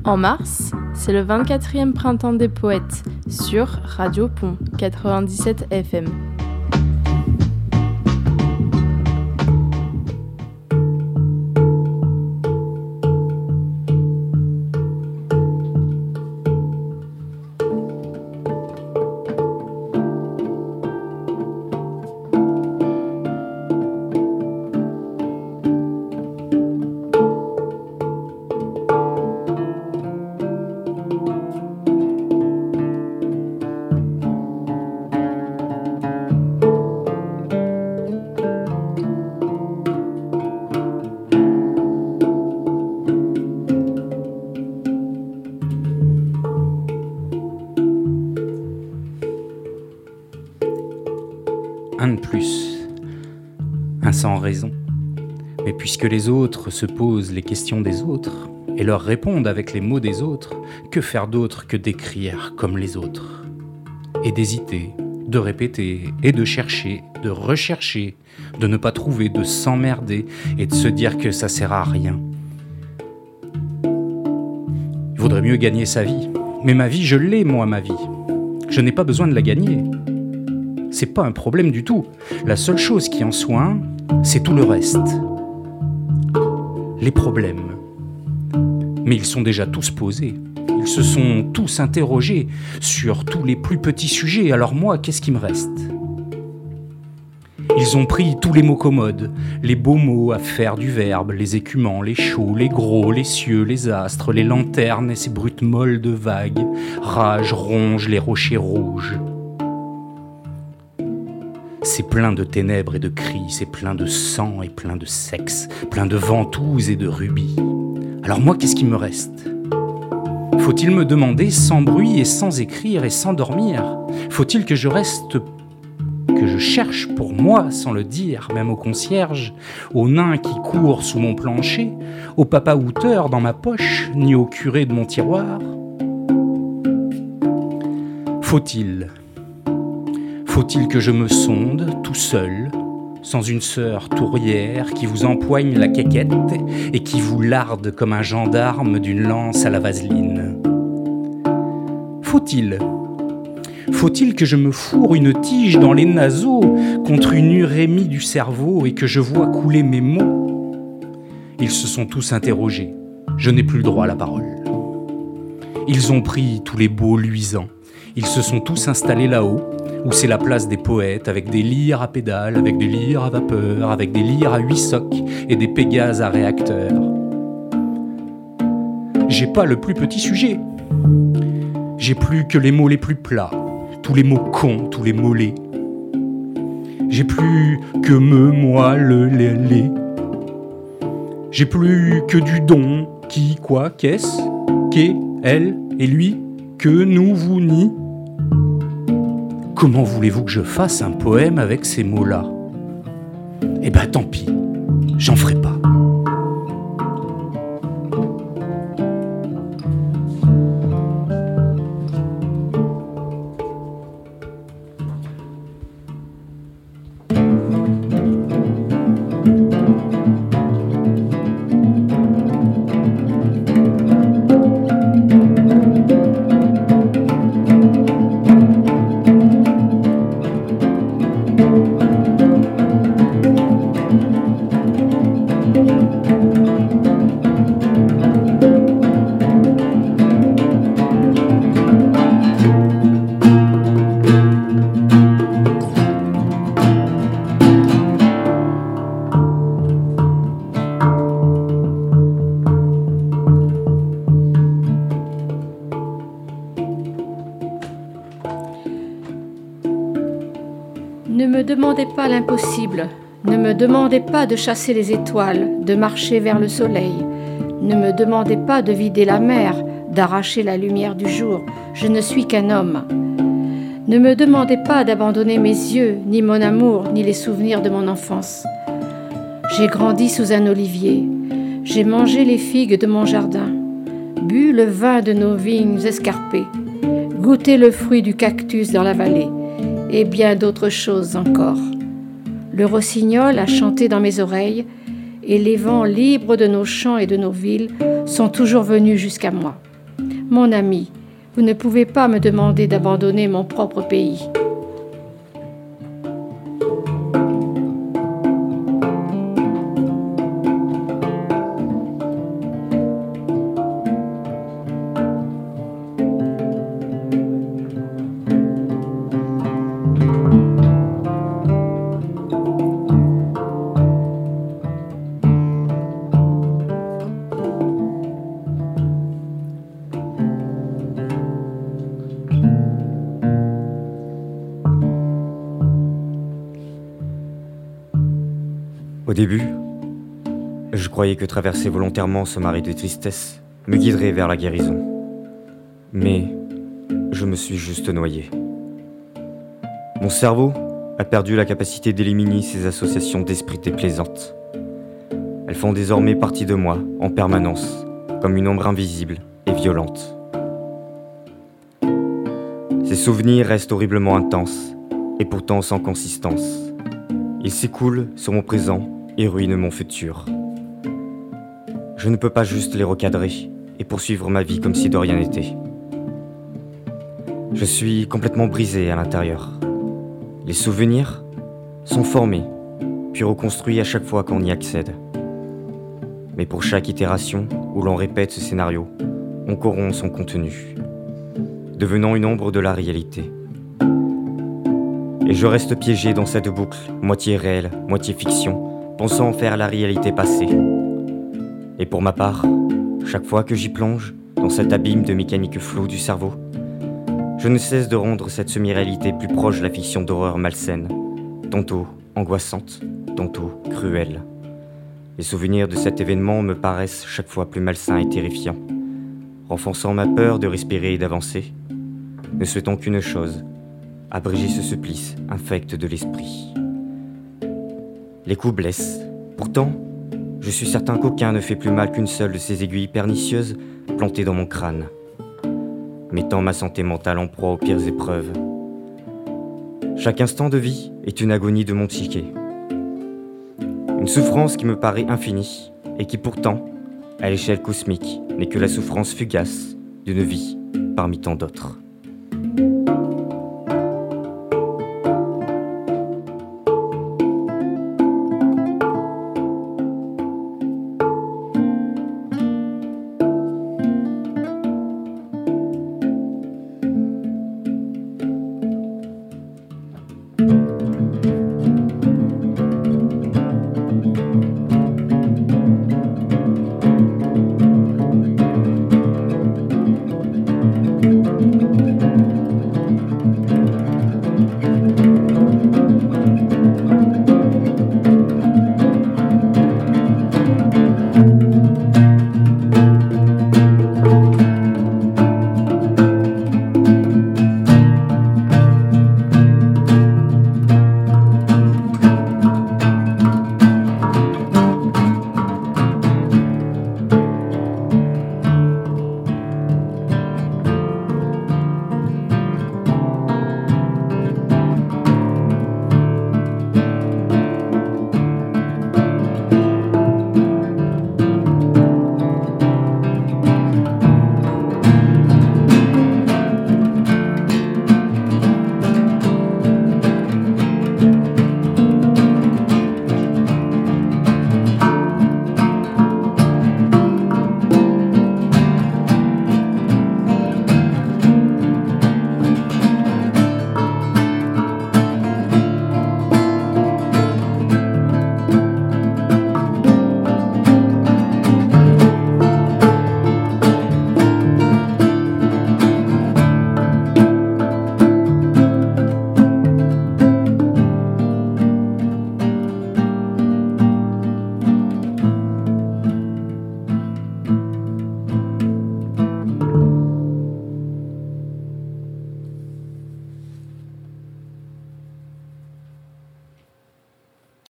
En mars, c'est le 24e printemps des poètes sur Radio Pont 97 FM. Un de plus, un sans raison. Mais puisque les autres se posent les questions des autres et leur répondent avec les mots des autres, que faire d'autre que d'écrire comme les autres? Et d'hésiter, de répéter et de chercher, de rechercher, de ne pas trouver, de s'emmerder et de se dire que ça sert à rien. Il vaudrait mieux gagner sa vie. Mais ma vie, je l'ai, moi, ma vie. Je n'ai pas besoin de la gagner. C'est pas un problème du tout. La seule chose qui en soit un, c'est tout le reste. Les problèmes. Mais ils sont déjà tous posés. Ils se sont tous interrogés sur tous les plus petits sujets. Alors moi, qu'est-ce qui me reste ? Ils ont pris tous les mots commodes, les beaux mots à faire du verbe, les écumants, les chauds, les gros, les cieux, les astres, les lanternes et ces brutes molles de vagues, rage, ronge, les rochers rouges. C'est plein de ténèbres et de cris, c'est plein de sang et plein de sexe, plein de ventouses et de rubis. Alors moi, qu'est-ce qui me reste ? Faut-il me demander sans bruit et sans écrire et sans dormir ? Faut-il que je reste, que je cherche pour moi sans le dire, même au concierge, au nain qui court sous mon plancher, au papa-outeur dans ma poche, ni au curé de mon tiroir ? Faut-il que je me sonde, tout seul, sans une sœur tourrière qui vous empoigne la quéquette et qui vous larde comme un gendarme d'une lance à la vaseline ? Faut-il que je me fourre une tige dans les naseaux contre une urémie du cerveau et que je vois couler mes mots ? Ils se sont tous interrogés. Je n'ai plus le droit à la parole. Ils ont pris tous les beaux luisants. Ils se sont tous installés là-haut, où c'est la place des poètes, avec des lyres à pédales, avec des lyres à vapeur, avec des lyres à 8 socs et des pégases à réacteurs. J'ai pas le plus petit sujet. J'ai plus que les mots les plus plats, tous les mots cons, tous les mots laids. J'ai plus que me, moi, le, les. J'ai plus que du don, qui, quoi, qu'est-ce, qu'est, elle et lui, que, nous, vous, ni. Comment voulez-vous que je fasse un poème avec ces mots-là ? Eh ben tant pis, j'en ferai pas. Ne me demandez pas l'impossible, ne me demandez pas de chasser les étoiles, de marcher vers le soleil, ne me demandez pas de vider la mer, d'arracher la lumière du jour, je ne suis qu'un homme. Ne me demandez pas d'abandonner mes yeux, ni mon amour, ni les souvenirs de mon enfance. J'ai grandi sous un olivier, j'ai mangé les figues de mon jardin, bu le vin de nos vignes escarpées, goûté le fruit du cactus dans la vallée, et bien d'autres choses encore. Le rossignol a chanté dans mes oreilles, et les vents libres de nos champs et de nos villes sont toujours venus jusqu'à moi. Mon ami, vous ne pouvez pas me demander d'abandonner mon propre pays. Au début, je croyais que traverser volontairement ce marais de tristesse me guiderait vers la guérison. Mais je me suis juste noyé. Mon cerveau a perdu la capacité d'éliminer ces associations d'esprits déplaisantes. Elles font désormais partie de moi en permanence, comme une ombre invisible et violente. Ces souvenirs restent horriblement intenses et pourtant sans consistance. Ils s'écoulent sur mon présent et ruinent mon futur. Je ne peux pas juste les recadrer et poursuivre ma vie comme si de rien n'était. Je suis complètement brisé à l'intérieur. Les souvenirs sont formés, puis reconstruits à chaque fois qu'on y accède. Mais pour chaque itération où l'on répète ce scénario, on corrompt son contenu, devenant une ombre de la réalité. Et je reste piégé dans cette boucle, moitié réelle, moitié fiction, pensant en faire la réalité passée. Et pour ma part, chaque fois que j'y plonge, dans cet abîme de mécanique floue du cerveau, je ne cesse de rendre cette semi-réalité plus proche de la fiction d'horreur malsaine, tantôt angoissante, tantôt cruelle. Les souvenirs de cet événement me paraissent chaque fois plus malsains et terrifiants, renforçant ma peur de respirer et d'avancer, ne souhaitant qu'une chose, abréger ce supplice infect de l'esprit. Les coups blessent. Pourtant, je suis certain qu'aucun ne fait plus mal qu'une seule de ces aiguilles pernicieuses plantées dans mon crâne, mettant ma santé mentale en proie aux pires épreuves. Chaque instant de vie est une agonie de mon psyché. Une souffrance qui me paraît infinie et qui pourtant, à l'échelle cosmique, n'est que la souffrance fugace d'une vie parmi tant d'autres.